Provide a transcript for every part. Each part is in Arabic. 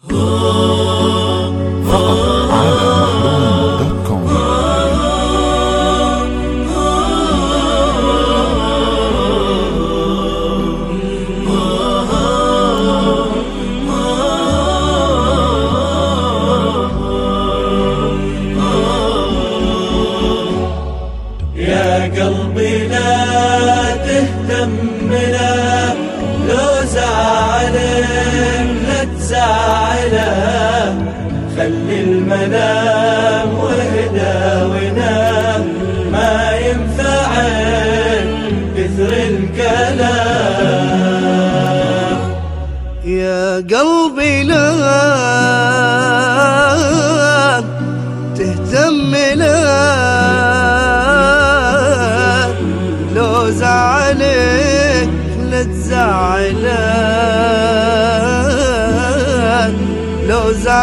فقط على مهرون.com. يا قلبي لا تهتم له، لو زعلك لا تزعله، خلي المنام واهدى ونام، ما ينفعك كثر الكلام. يا قلبي لا تهتم له، لو زعلك لا تزعله، لو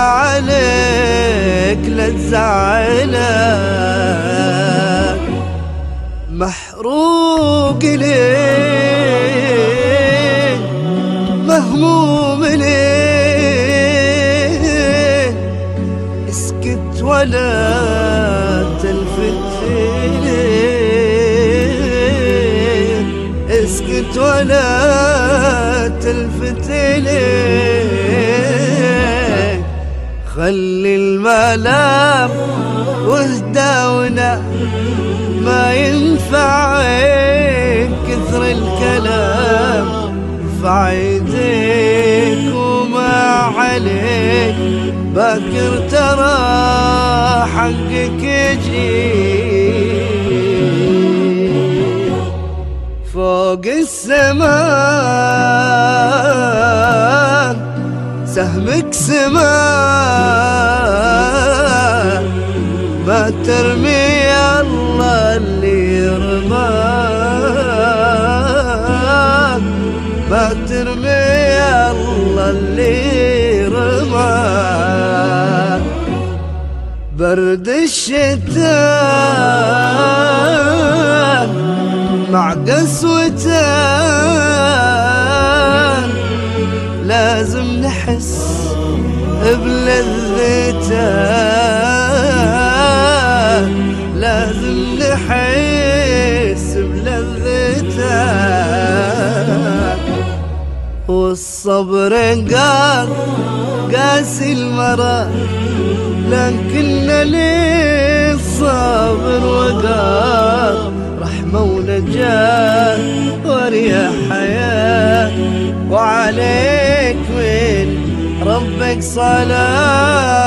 زعلك لا تزعله، محروق ليه مهموم ليه، اسكت ولا تلفت ليه، اسكت ولا تلفت ليه، خلي الملام واهدى ونام، ما ينفع كثر الكلام، ارفع يديك وما عليك، باكر ترى حقك يجي. فوق السماء سهمك سماء، ما ترمي الله اللي رماه، ما ترمي الله اللي رماه، برد الشتاء مع قسوته لازم نحس بلذته، لازم نحس بلذته، والصبر قال قاسي المرار، لكن للصبر وقار، رحمة ونجاة ورياح حياة، وعليك من ربك صلاة.